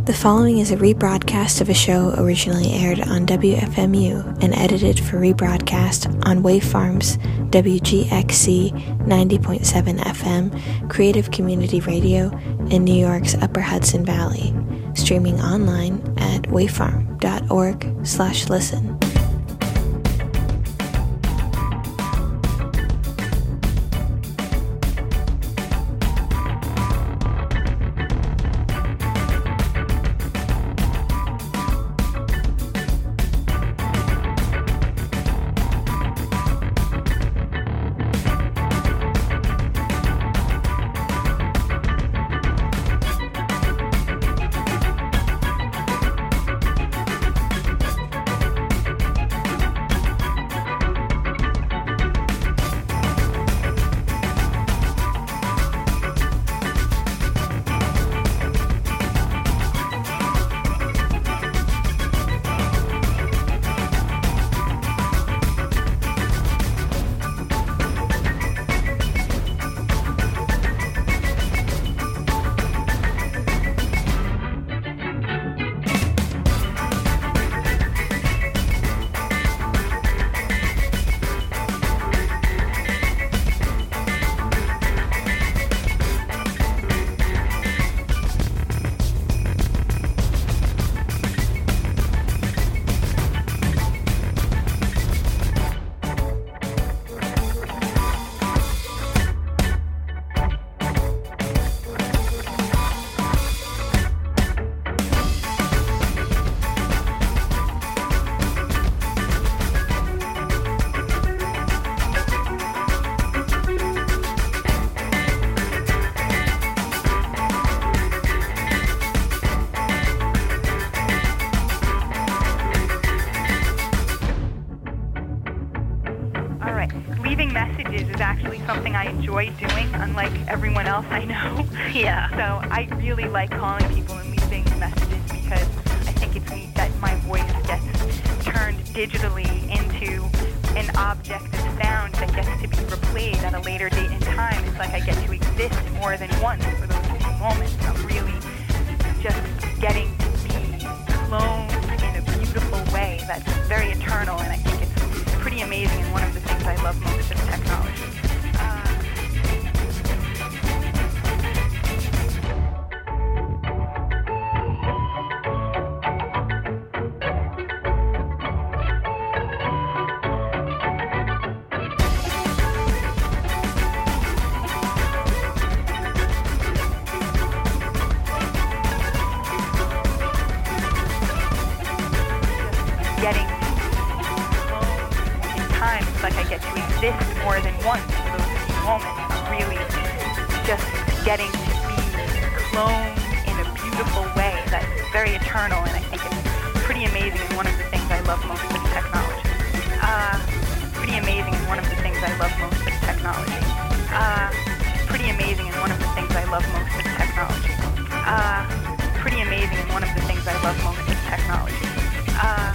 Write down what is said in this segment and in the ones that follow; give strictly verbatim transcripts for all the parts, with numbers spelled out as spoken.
The following is a rebroadcast of a show originally aired on W F M U and edited for rebroadcast on Wavefarm's W G X C ninety point seven F M Creative Community Radio in New York's Upper Hudson Valley, streaming online at wavefarm dot org slash listen. Doing, unlike everyone else I know. Yeah. So I really like calling people and leaving messages because I think it's neat that my voice gets turned digitally into an object of sound that gets to be replayed at a later date in time. It's like I get to exist more than once for those few moments. I'm really just getting to be cloned in a beautiful way that's very eternal, and I think it's pretty amazing and one of the things I love most of technology. Getting in time, it's like I get to exist more than once for those few moments. I'm really just getting to be cloned in a beautiful way that's very eternal, and I think it's pretty amazing and one of the things I love most with technology. Uh, pretty amazing and one of the things I love most with technology. Uh, pretty amazing and one of the things I love most with technology. Uh, pretty amazing and one of the things I love most with technology. Uh,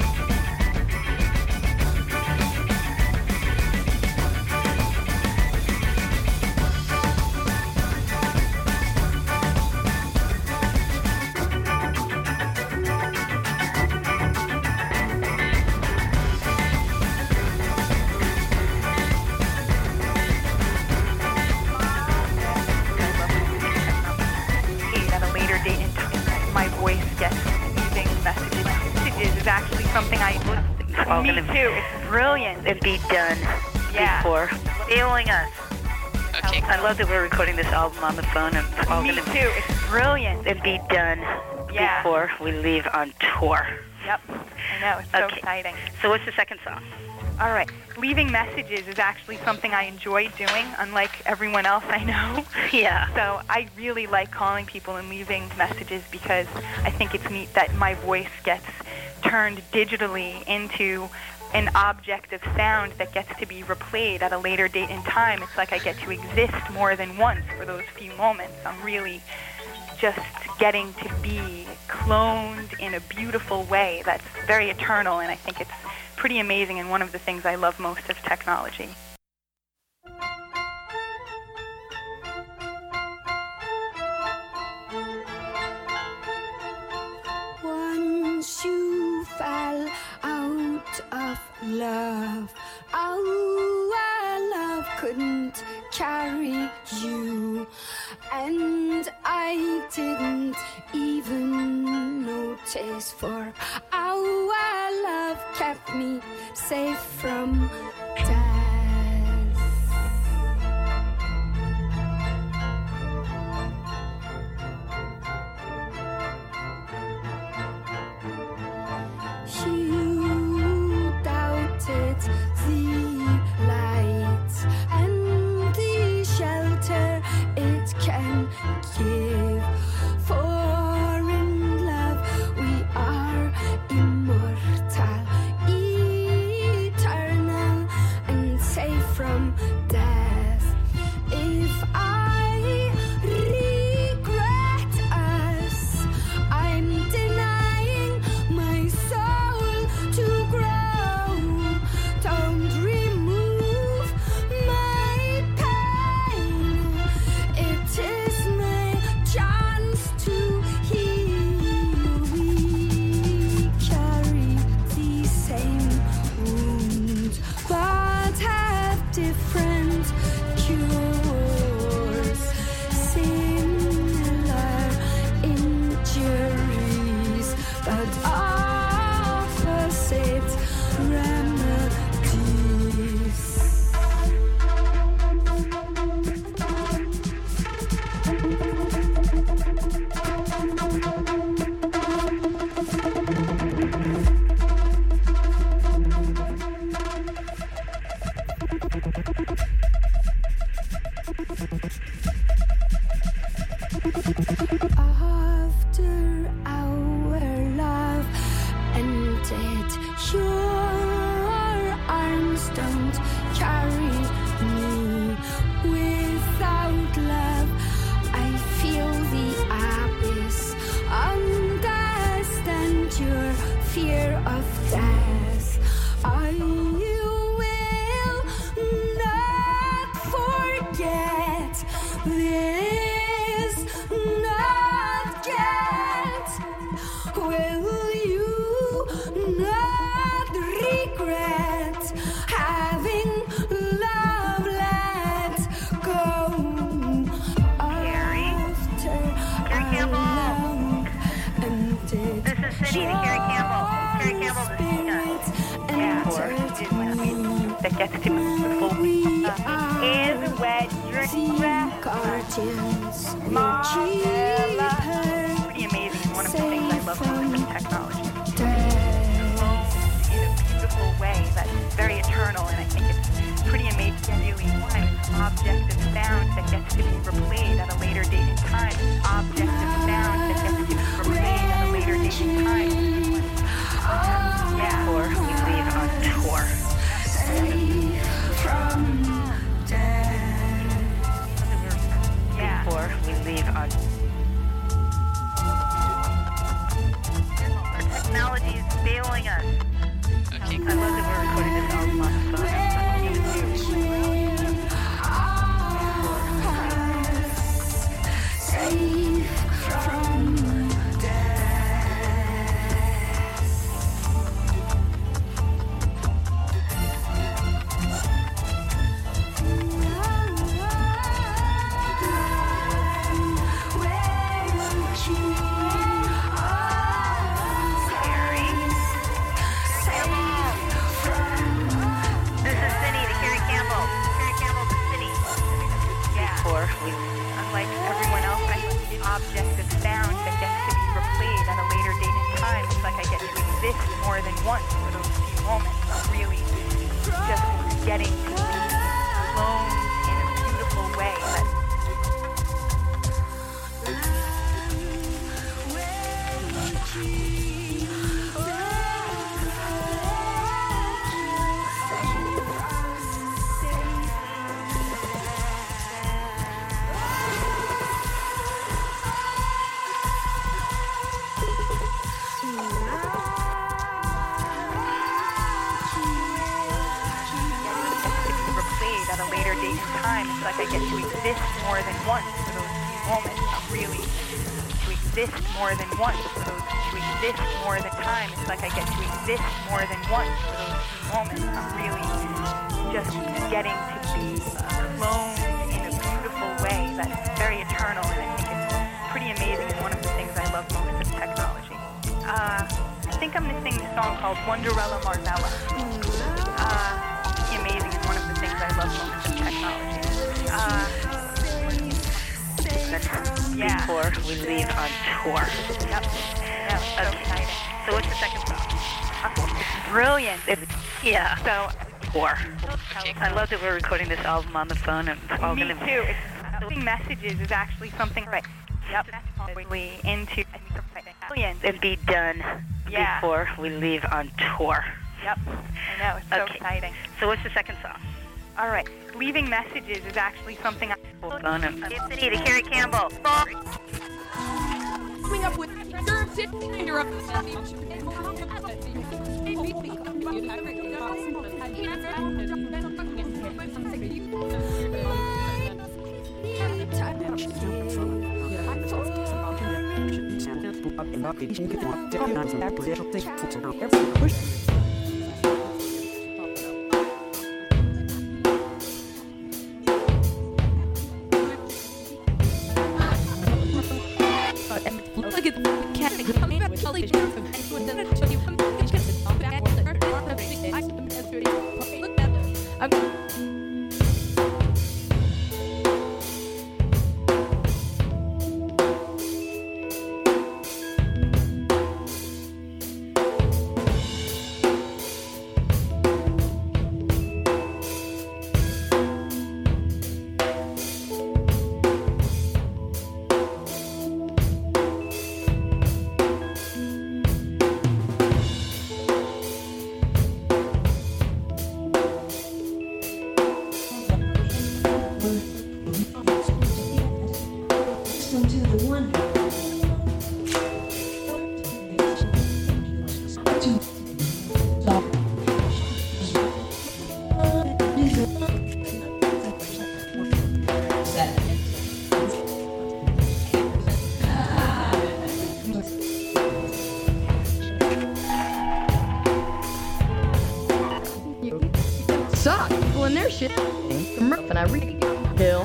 something I would, me too, it's brilliant. It'd be done yeah. before. Failing us. Okay. I love that we're recording this album on the phone. And it's all me gonna too, it's brilliant. It'd be done yeah. before we leave on tour. Yep, I know, it's so okay. exciting. So what's the second song? All right, leaving messages is actually something I enjoy doing, unlike everyone else I know. Yeah. So I really like calling people and leaving messages because I think it's neat that my voice gets turned digitally into an object of sound that gets to be replayed at a later date in time. It's like I get to exist more than once for those few moments. I'm really just getting to be cloned in a beautiful way that's very eternal, and I think it's pretty amazing and one of the things I love most of technology. taste for our love kept me safe from death. You doubted the light and the shelter it can give. For in love we are immortal, eternal, and safe from death. If I regret us, I'm denying my soul to grow. Don't remove my pain. It is my chance to heal. We carry the same wound, but have different cures. Similar injuries, but opposite remedies. After our love ended, your arms don't carry me. Without love, I feel the abyss. Understand your fear of death. I will not forget this, not get. Will you not regret having love let go? Carrie? After Carrie our Campbell. love ended, This is Cindy to Carrie Campbell. Carrie Campbell, this is spirit Yeah. entered me. that gets to me before We uh, are is when you're the guardians, Marcella. keeper, Pretty amazing. One of the things I love most of technology. death. flown in a beautiful way that's very eternal, and I think it's pretty amazing. Really, one object of sound that gets to be replayed at a later date in time. Object of sound that gets to be replayed at a later date in time. Yeah. Or we leave on tour. Safe from death. Yeah. Or we leave on. Our technology is failing us. Okay. I love that we're recording this album on the phone. Safe from This is Cindy to Carrie Campbell. Carrie Campbell to Cindy. Yeah. Or we. Unlike everyone else, I have the object of sound that gets to be replayed at a later date in time. It's like I get to exist more than once for those few moments of really just getting to be alone in a beautiful way. That replayed at a later date in time. It's like I get to exist more than once for those few moments of really to exist more than once for those to exist more than time. It's like I get to exist more than once for those few moments of really just getting to be alone in a beautiful way that's very eternal, and I think it's pretty amazing. It's one of the things I love most of technology. Uh, think I'm going to sing this song called Wonderella Marvella. Uh, it's amazing and one of the things I love most of technology. Uh, That's Yeah. before we leave on tour. yep. Yeah, it's so Okay. exciting. So what's the second song? Uh, it's brilliant. It's, Yeah. so, Tour. I love that we're recording this album on the phone and it's all me going to too. It's, leaving messages is actually something, right? Yep. Really into brilliant. It'd be done Yeah. before we leave on tour. Yep. I know. It's so Okay. exciting. So what's the second song? All right. Leaving messages is actually something I Phone and City to Carrie Campbell. Coming up with you're up. Look at the cat coming with all these and with the you come back look at I'm suck people in their shit from Murph and I read Bill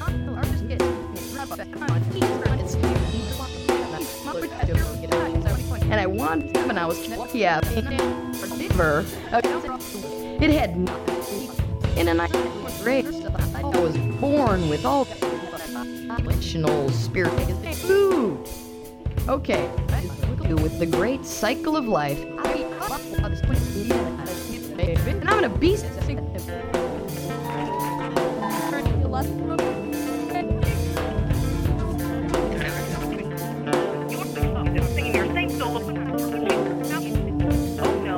and I wanted and I was yeah for it had nothing in a night grade I was born with all emotional spirit food okay with the great cycle of life and I'm gonna beast singing your same solo. Oh no.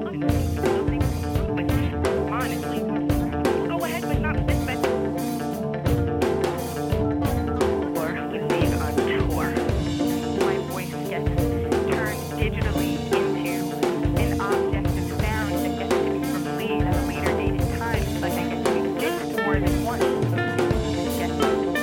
Honestly. Go ahead, but not this bit. Or we leave on tour. my voice gets turned digitally into an object of sound that gets to be replayed at a later date in time, so I think it can exist more than once. It gets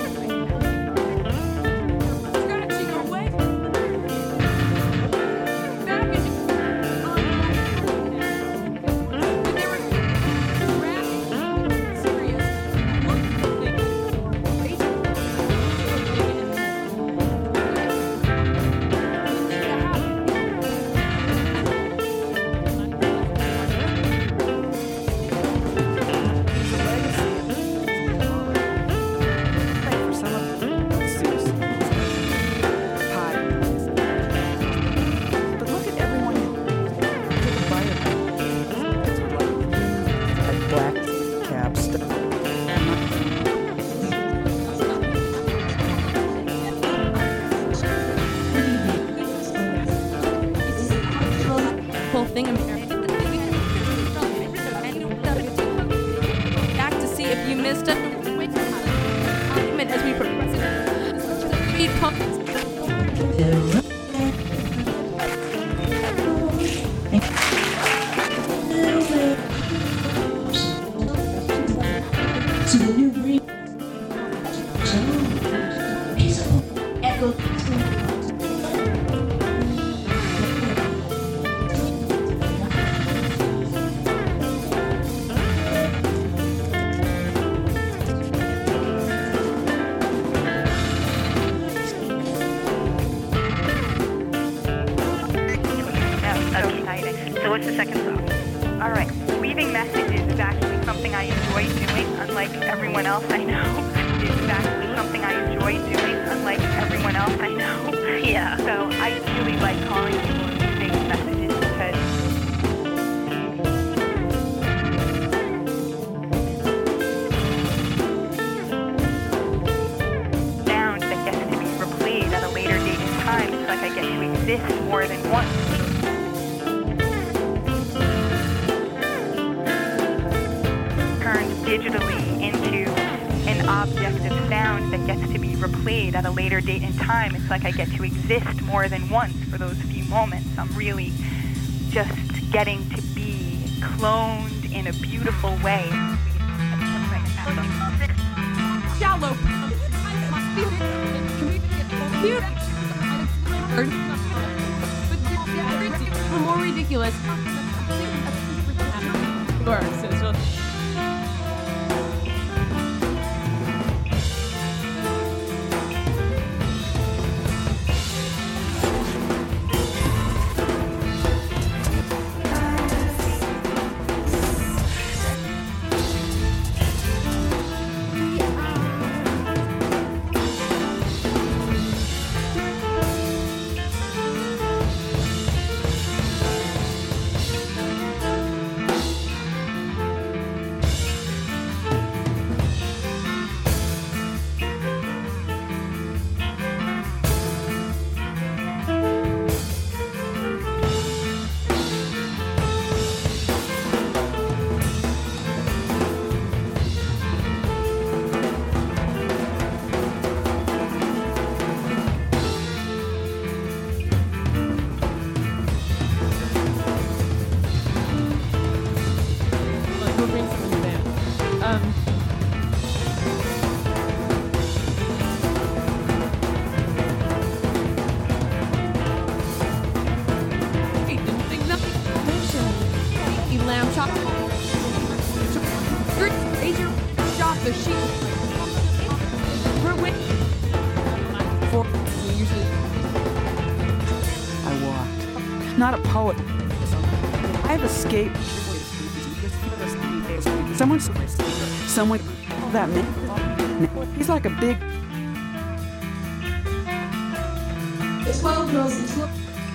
black caps. whole thing back to see if you missed it as we progress speed pump to the new green peaceful echo what's the second song? All right. Leaving messages is actually something I enjoy doing, unlike everyone else I know. It's actually something I enjoy doing, unlike everyone else I know. Yeah. So I really like calling people and leaving messages because sound that gets to be replayed at a later date in time. It's like I get to exist more than once. Digitally into an object of sound that gets to be replayed at a later date in time. It's like I get to exist more than once for those few moments. I'm really just getting to be cloned in a beautiful way. Shallow. More ridiculous. Not a poet. I've escaped. Someone, someone, that man. He's like a big. The twelve girls, the twelve.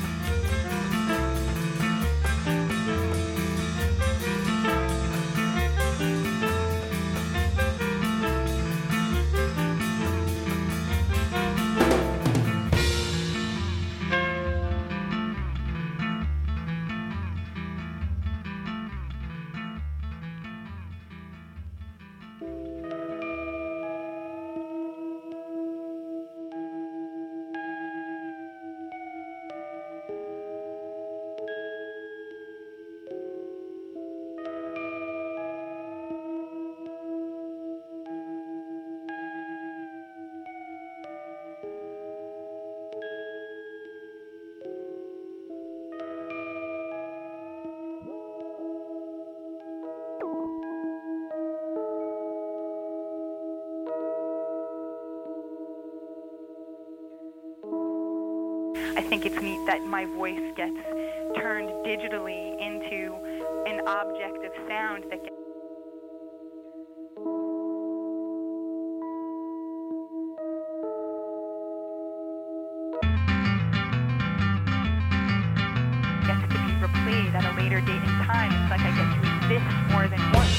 I think it's neat that my voice gets turned digitally into an object of sound that gets gets to be replayed at a later date in time. It's like I get to exist more than once.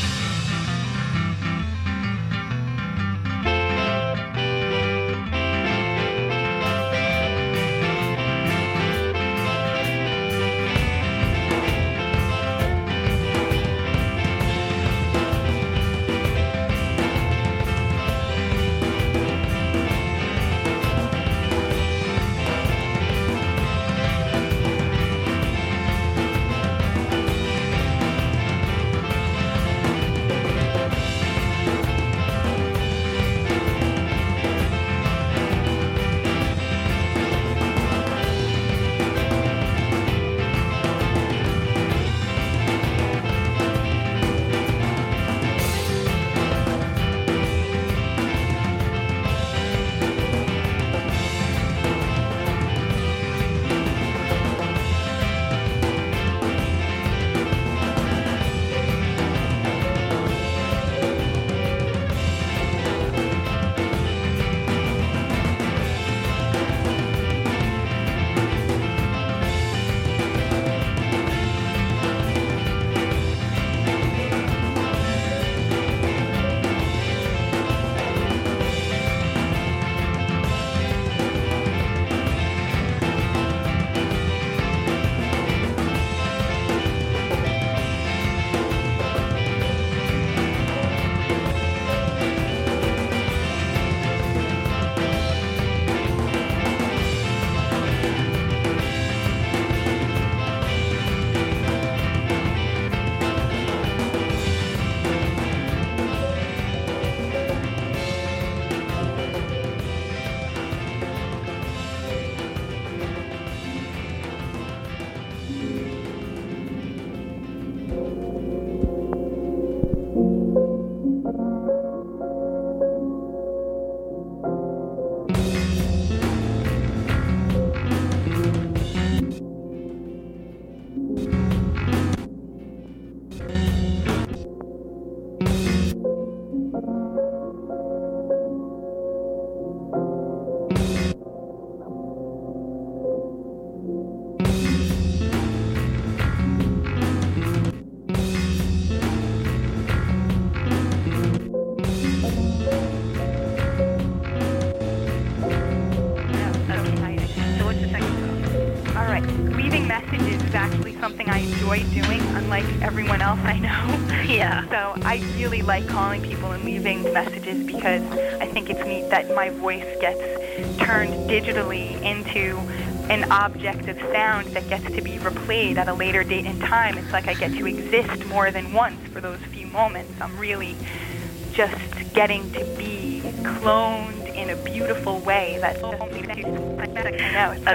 leaving messages is actually something I enjoy doing, unlike everyone else I know. Yeah. So I really like calling people and leaving messages because I think it's neat that my voice gets turned digitally into an object of sound that gets to be replayed at a later date and time. It's like I get to exist more than once for those few moments. I'm really just getting to be cloned in a beautiful way. That's just, I know, it's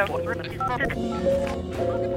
so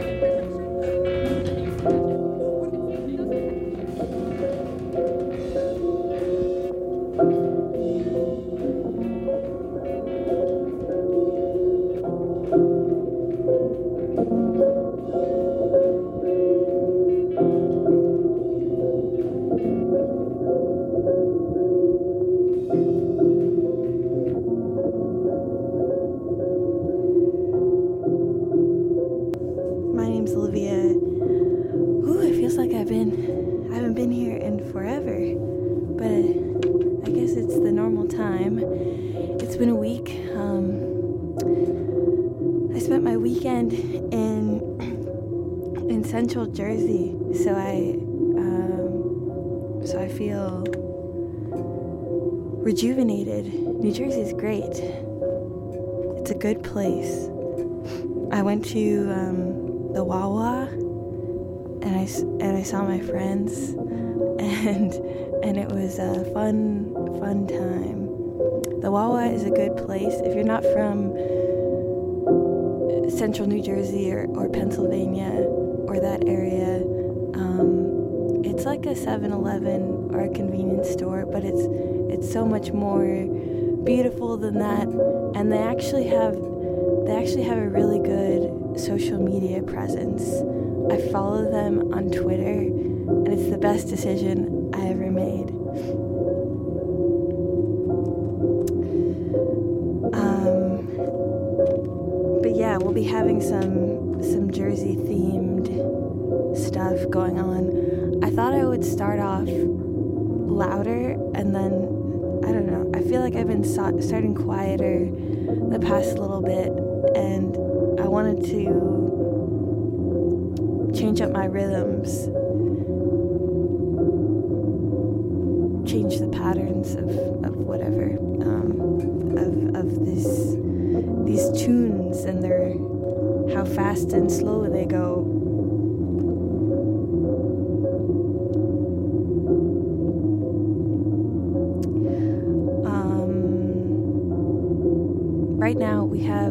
Central Jersey, so I um, so I feel rejuvenated. New Jersey's great. It's a good place. I went to um, the Wawa, and I and I saw my friends, and and it was a fun fun time. The Wawa is a good place if you're not from Central New Jersey or, or Pennsylvania or that area. Um, it's like a seven eleven or a convenience store, but it's it's so much more beautiful than that. And they actually have they actually have a really good social media presence. I follow them on Twitter, and it's the best decision I ever made. Um, but yeah, we'll be having some some Jersey themed stuff going on. I thought I would start off louder, and then I don't know. I feel like I've been so- starting quieter the past little bit, and I wanted to change up my rhythms, change the patterns of, of whatever, um, of of this these tunes and their how fast and slow they go. Right now we have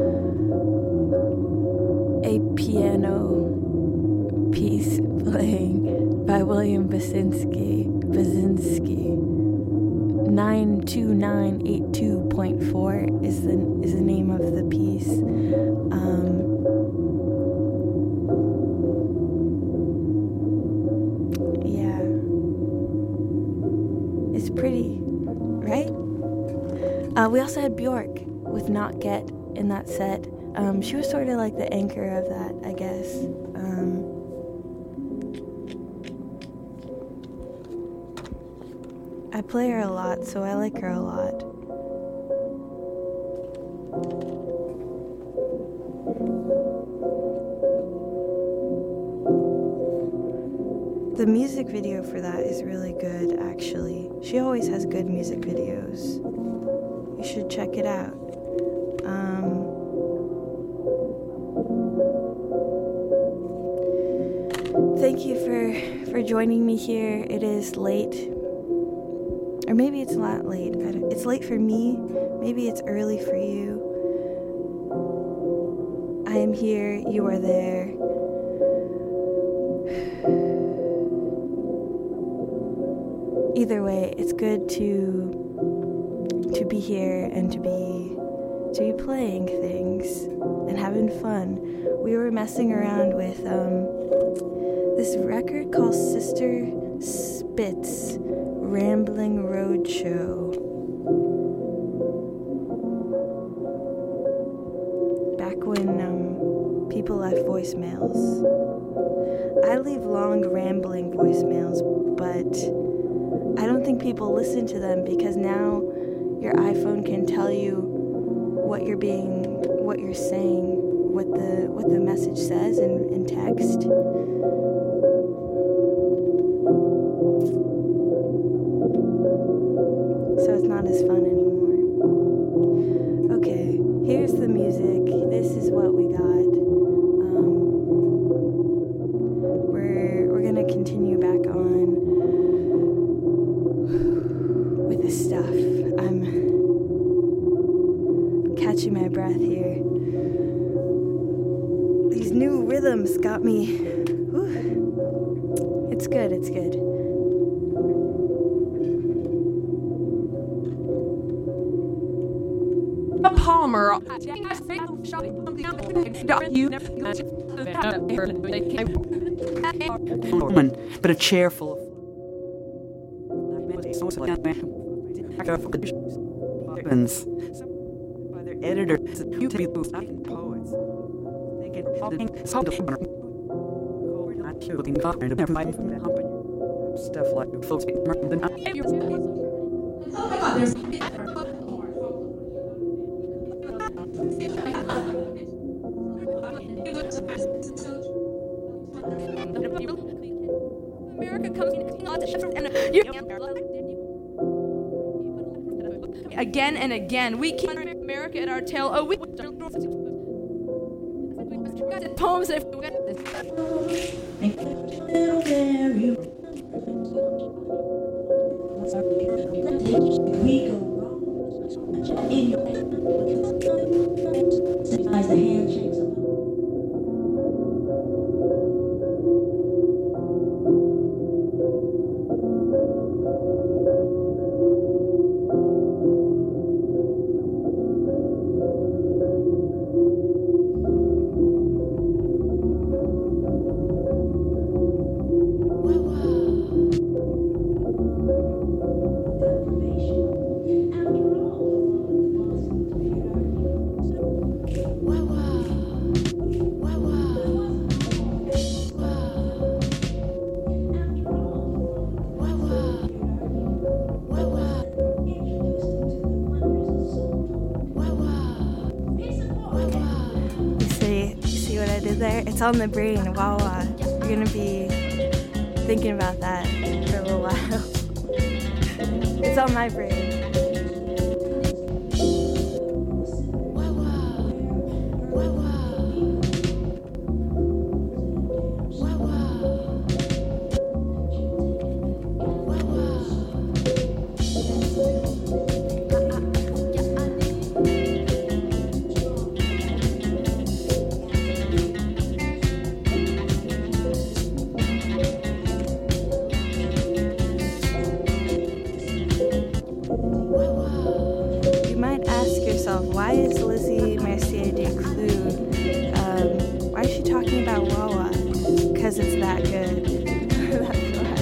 a piano piece playing by William Basinski. Basinski. nine two nine eight two point four is the is the name of the piece. Um, yeah, it's pretty, right? Uh, we also had Bjork with Not Get in that set. Um, she was sort of like the anchor of that, I guess. Um, I play her a lot, so I like her a lot. The music video for that is really good, actually. She always has good music videos. You should check it out. Um, thank you for, for joining me here. It is late. Or maybe it's not late. I don't, it's late for me. Maybe it's early for you. I am here. You are there. Either way, it's good to to be here and to be to be playing things and having fun. We were messing around with um, this record called Sister Spitz Rambling Roadshow. Back when um, people left voicemails. I leave long rambling voicemails, but I don't think people listen to them because now your iPhone can tell you what you're being, what you're saying what the what the message says in, in text. So it's not as fun anymore. Okay, here's the music. This is what we got. Um, we're we're gonna continue back on with the stuff. I'm catching my breath here. These new rhythms got me. Whew. It's good. It's good. Palmer. But a chair full of weapons by their editors, poets. They get stuff like folks. Oh my God, there's America comes and again and again we keep America at our tail. Oh, we poems if we go wrong in your the handshakes of there. It's on the brain. Wow, wow. You're gonna be thinking about that for a little while. It's on my brain. Why is Lizzie Mercier Declue, um, why is she talking about Wawa? Because it's that good. That's why.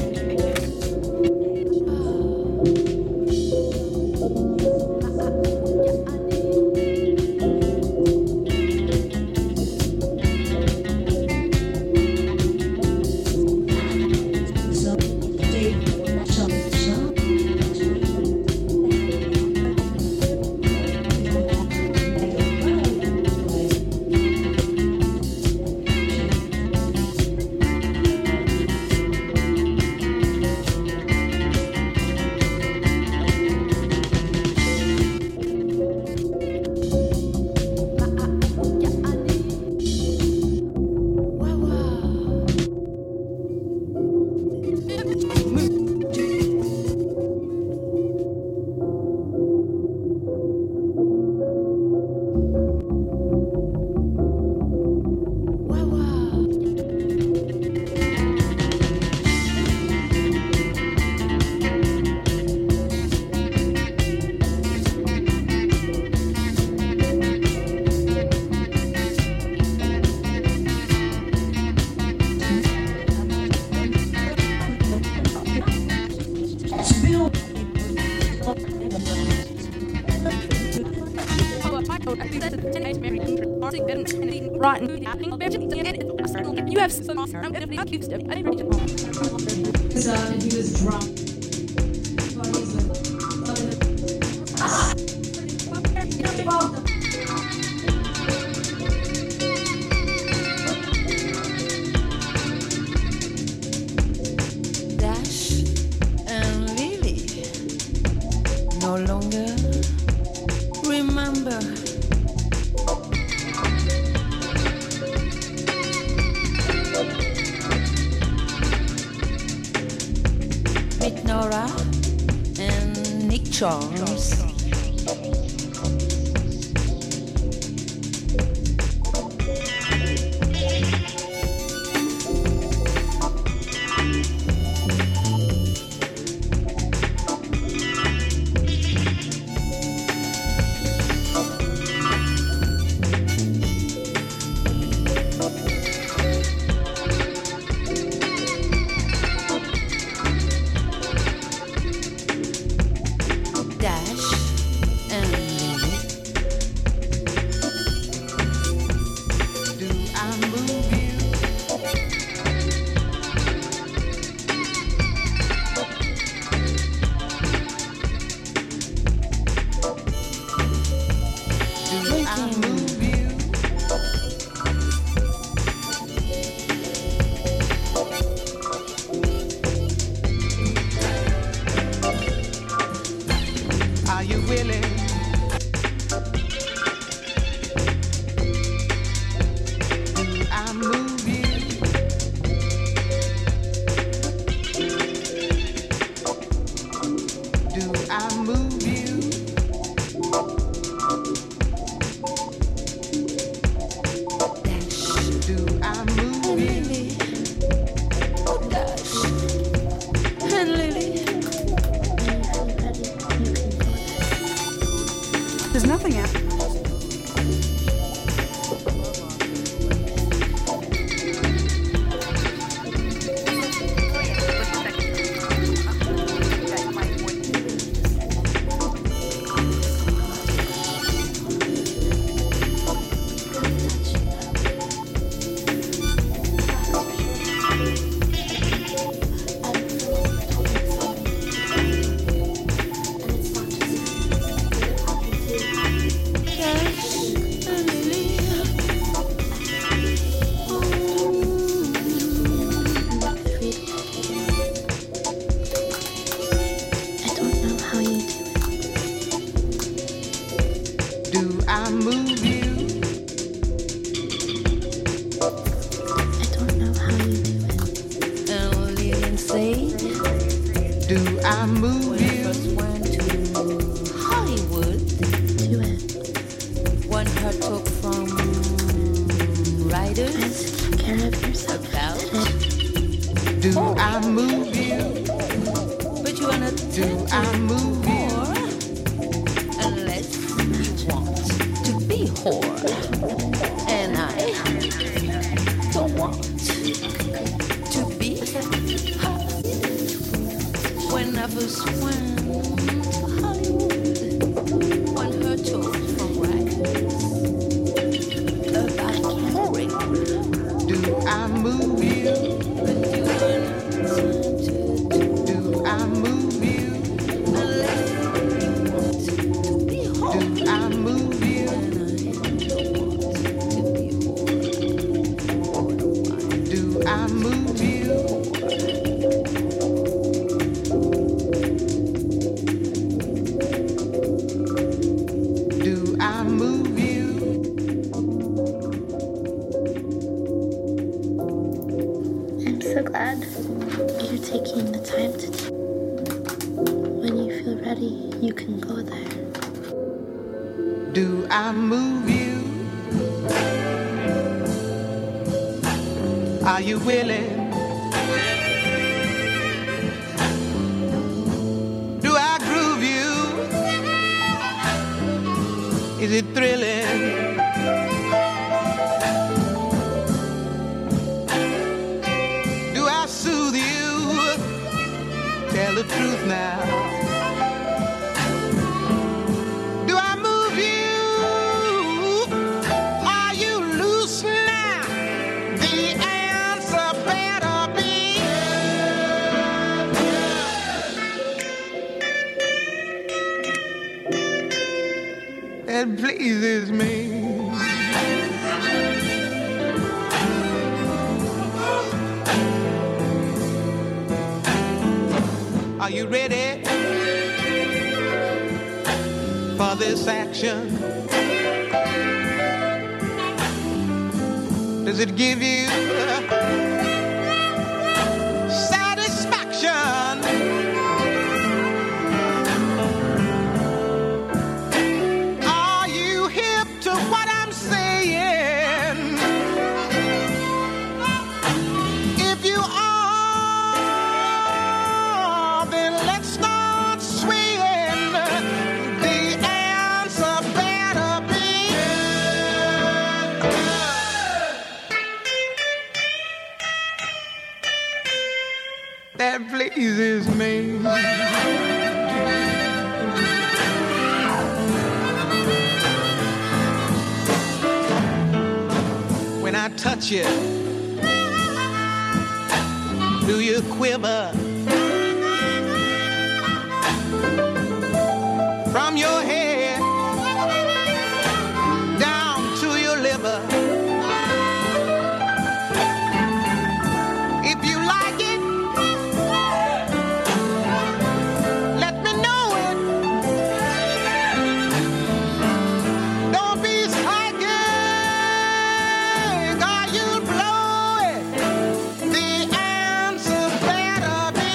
You have some awesome accused of I didn't and he was drunk. Sarah and Nick Charles. There's nothing else. Are you ready for this action? Does it give you satisfaction? that pleases me. When I touch you, do you quiver? From your head down to your liver. If you like it, let me know it. Don't be psychic or you'll blow it. The answer better be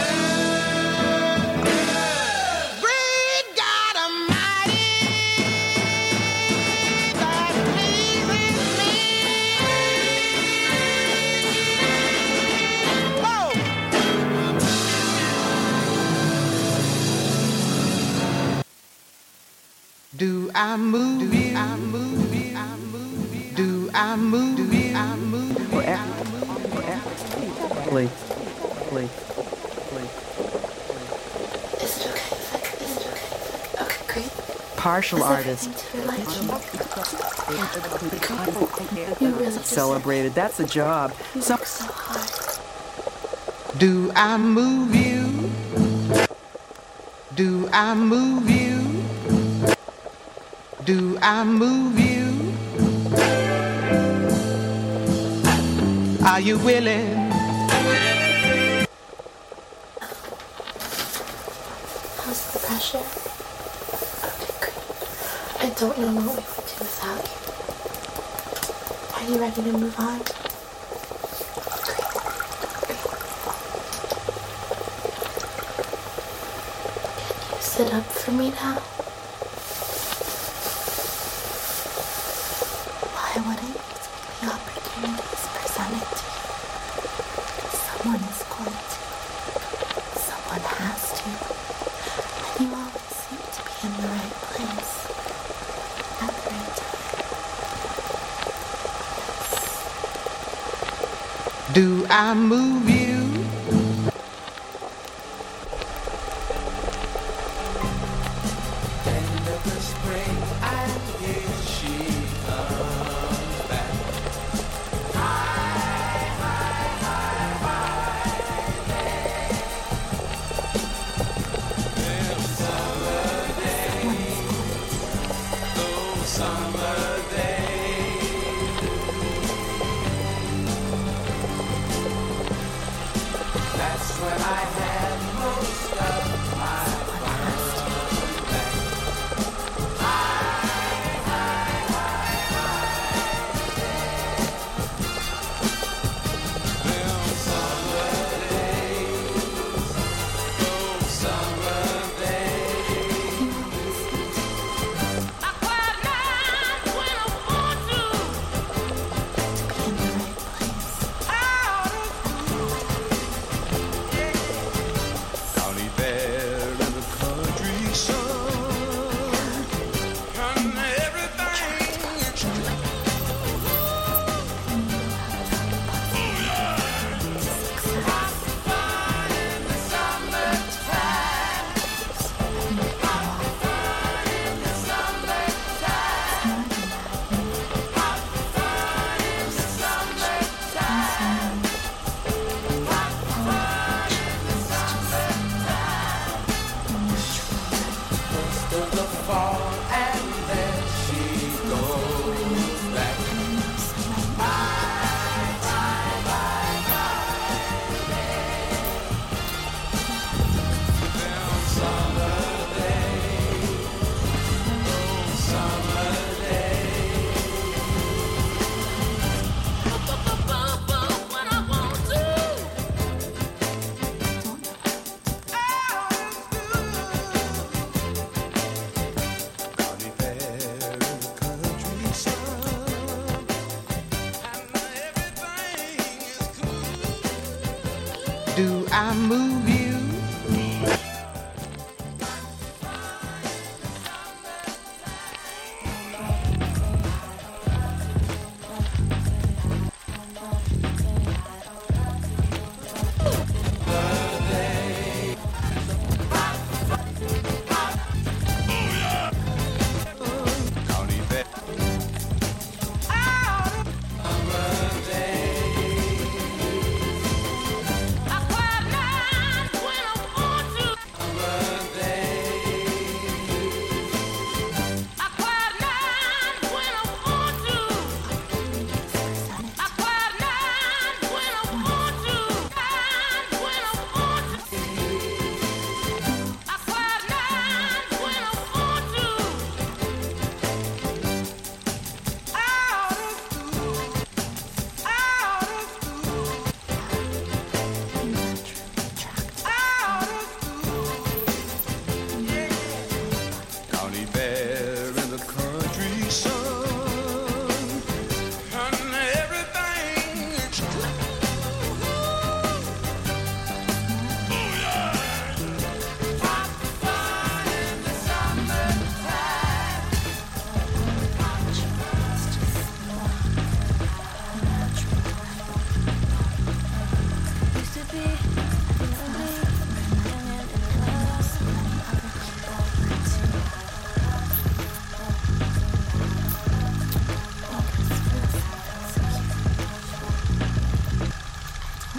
great God Almighty that pleases me. Whoa. Do I move you? I move you? I move you? Do I move you? I move you? Please, please, please. Is it okay if I, is it okay if I, okay, great. Partial Is artist. everything to like you? You really Celebrated. That's a job. You So, work so hard. Do I move you? Do I move you? Do I move you? Are you willing? How's the pressure? Okay, great. I don't know what we would do without you. Are you ready to move on? Great. Can you sit up for me now? Why wouldn't you take the opportunities presented to you? Someone is going to. Someone has to. And you always seem to be in the right place. At the right time. Do I move you? End of the spring, and here she comes back. Them summer days, those summer days. That's when I had most of my fun back. Them summer days, those summer days. I cried nights when I want to. To be in the right place. Out of school. Down there in the country sun, and everything is fun in the summertime. Hot fun in the summertime. Hot fun in the summertime. Hot fun in the summertime. Most of the fall, and then she goes back. Bye, bye, bye, bye. Them summer days, those summer days. When I want to. Out of school. Down there in the country sun, and everything is cool. Do I move you?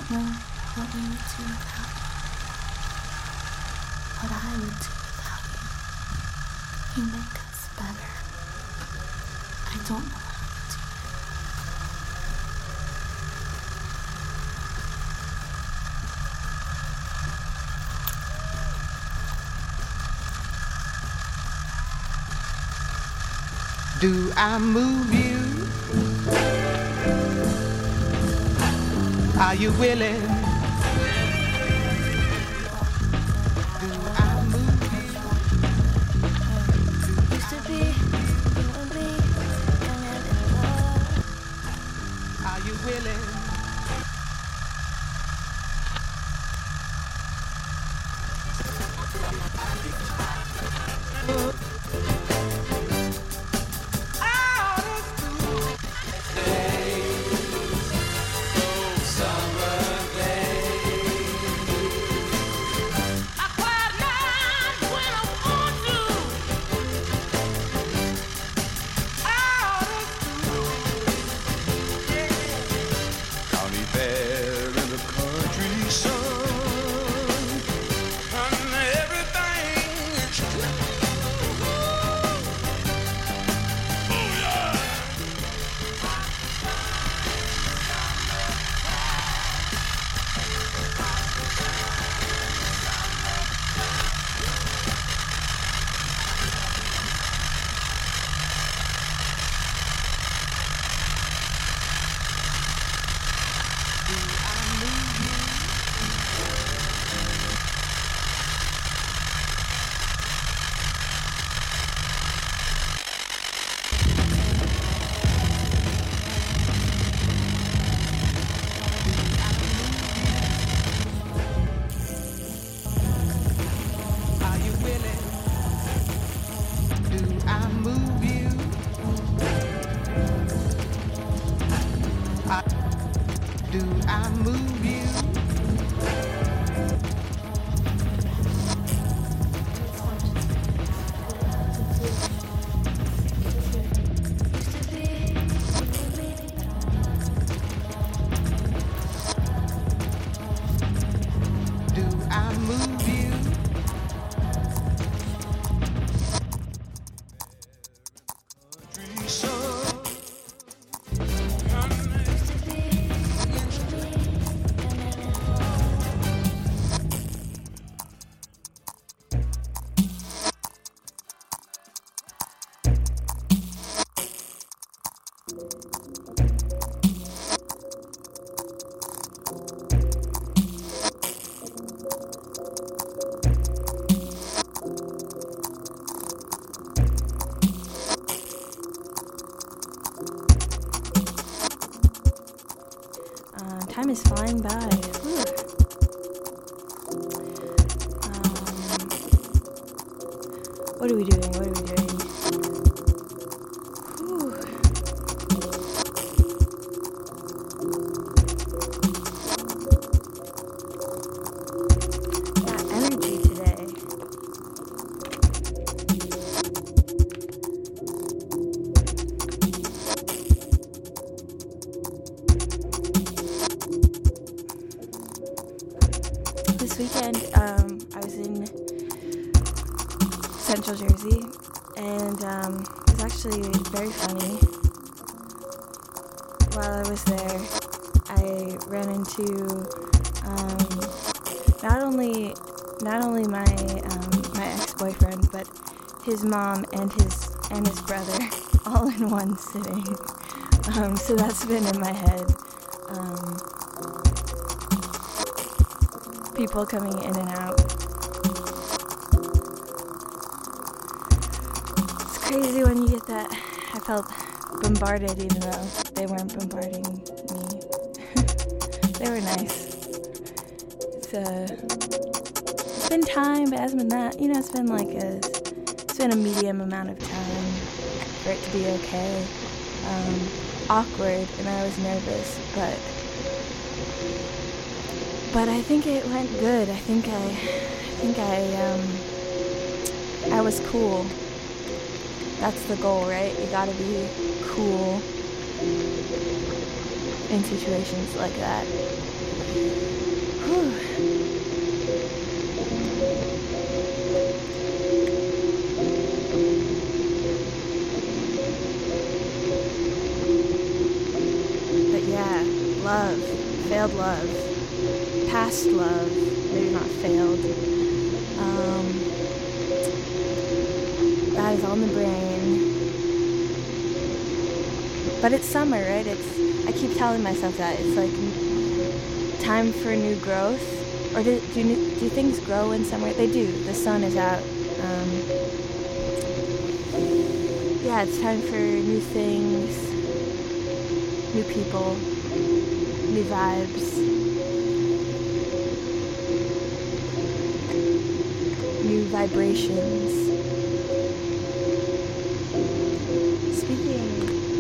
don't know what we would do without you. What I would do without you. You make us better. I don't know what I would do. Do I move you? Are you willing? Do I move you? Used to be, you and me, and then are you willing? Time is flying by. Whew. Um, what are we doing? What are we doing? Whew. Got energy today. This weekend, um, I was in Central Jersey, and um, it was actually very funny. While I was there, I ran into um, not only not only my um, my ex-boyfriend, but his mom and his and his brother, all in one sitting. Um, so that's been in my head. Um, people coming in and out. It's crazy when you get that. I felt bombarded even though they weren't bombarding me. They were nice. It's, uh, it's been time, but it hasn't been that. You know, it's been like a, it's been a medium amount of time for it to be okay. Um, awkward, and I was nervous, but But I think it went good. I think I, I think I, um, I was cool. That's the goal, right? You gotta be cool in situations like that. Whew. But yeah, love, failed love, past love, maybe not failed. Um, that is on the brain. But it's summer, right? It's. I keep telling myself that it's like time for new growth. Or do do, do things grow in summer? They do. The sun is out. Um, yeah, it's time for new things, new people, new vibes, new vibrations. Speaking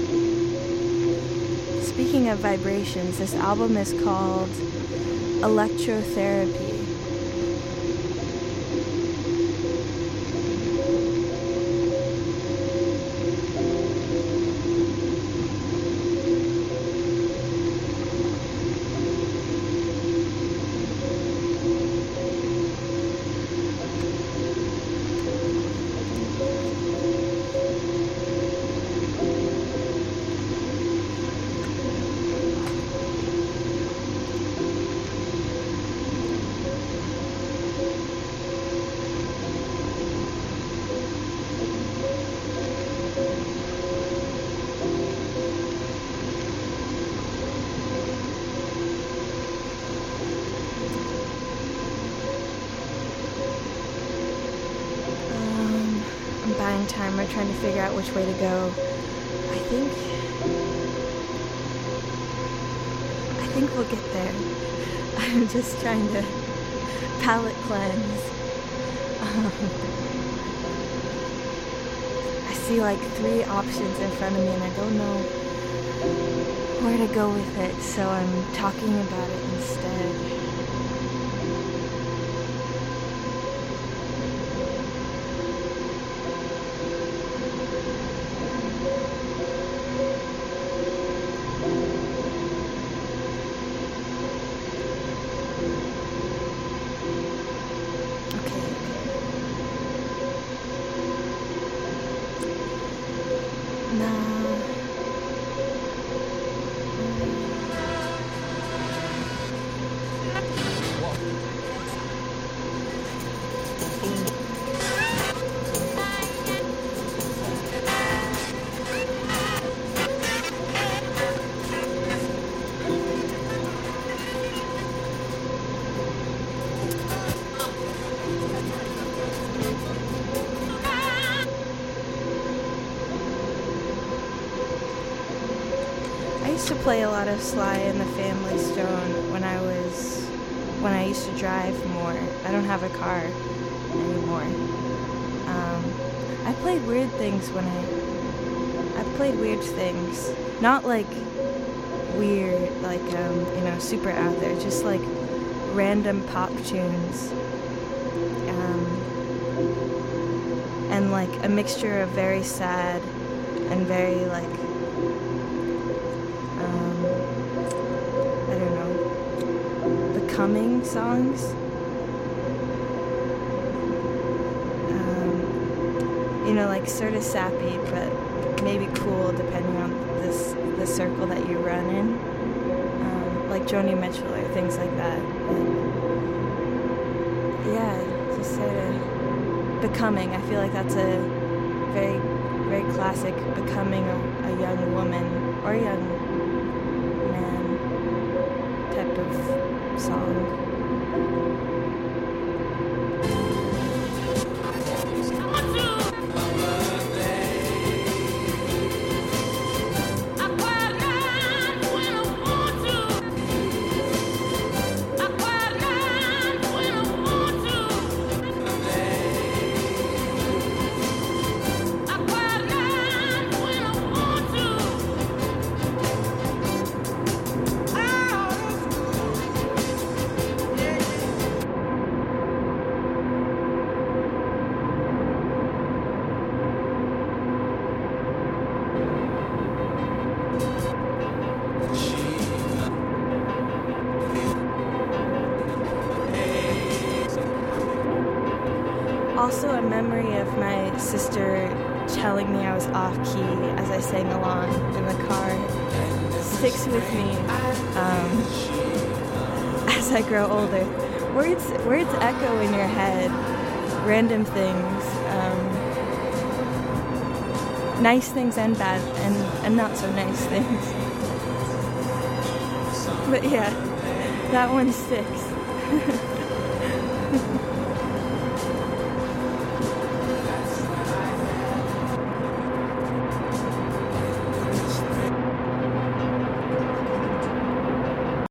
Speaking of vibrations, this album is called Electrotherapy. Time we're trying to figure out which way to go. I think I think we'll get there. I'm just trying to palate cleanse. Um, I see like three options in front of me and I don't know where to go with it, so I'm talking about it instead. I used to play a lot of Sly and the Family Stone when I was, when I used to drive more. I don't have a car anymore. Um, I played weird things when I, I played weird things. Not like weird, like, um, you know, super out there, just like random pop tunes. Um, and like a mixture of very sad and very like, Becoming songs. Um, you know, like sort of sappy, but maybe cool depending on this the circle that you run in. Um, like Joni Mitchell or things like that. But yeah, just sort of becoming. I feel like that's a very, very classic becoming a, a young woman or young man type of song. also a memory of my sister telling me I was off key as I sang along in the car. Sticks with me um, as I grow older. Words, words echo in your head, random things, um, nice things and bad, and, and not so nice things. But yeah, that one sticks.